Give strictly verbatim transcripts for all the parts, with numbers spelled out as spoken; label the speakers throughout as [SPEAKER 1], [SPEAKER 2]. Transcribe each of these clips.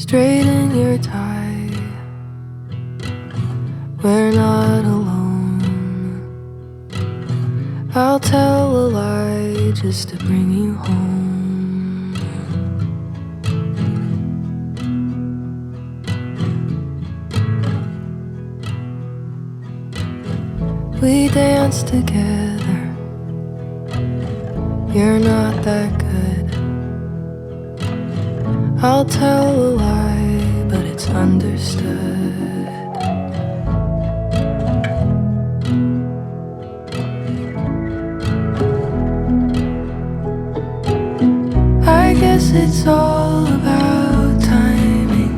[SPEAKER 1] Straighten your tie, we're not alone. I'll tell a lie just to bring you home. We dance together, you're not that good. I'll tell a lie, but it's understood. I guess it's all about timing.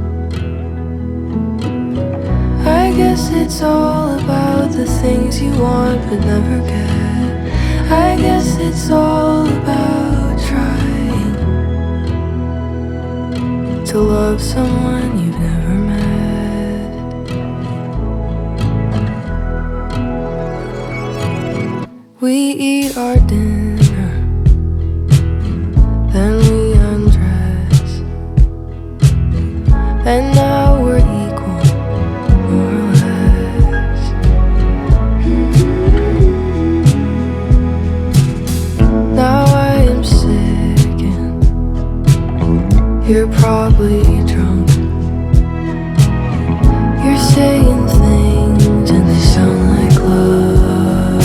[SPEAKER 1] I guess it's all about the things you want but never get. I guess it's all about trying to love someone you've never met. We eat our dinner, then we undress, and now we're equal, more or less. Now I am sick and you're probably drunk. You're saying things and they sound like love.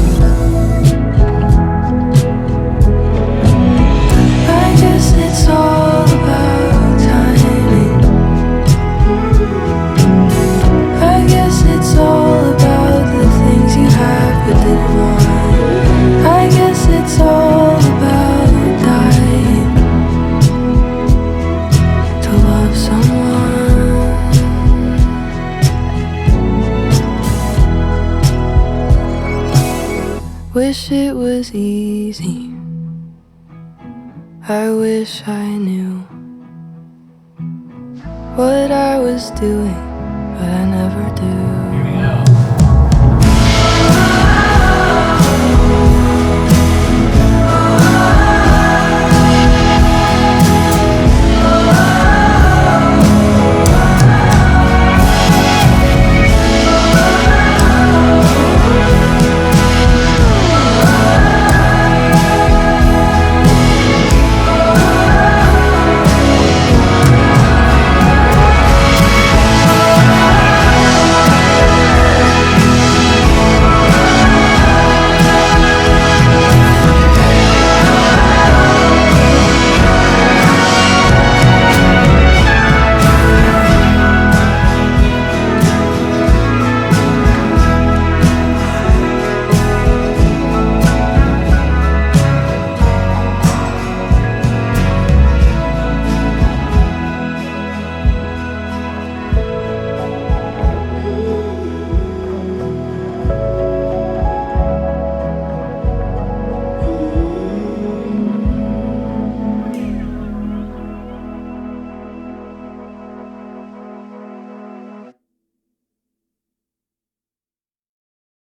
[SPEAKER 1] I guess it's all about timing. I guess it's all about the things you have but didn't want. I guess it's all about dying to love someone. Wish it was easy, I wish I knew what I was doing, but I never do.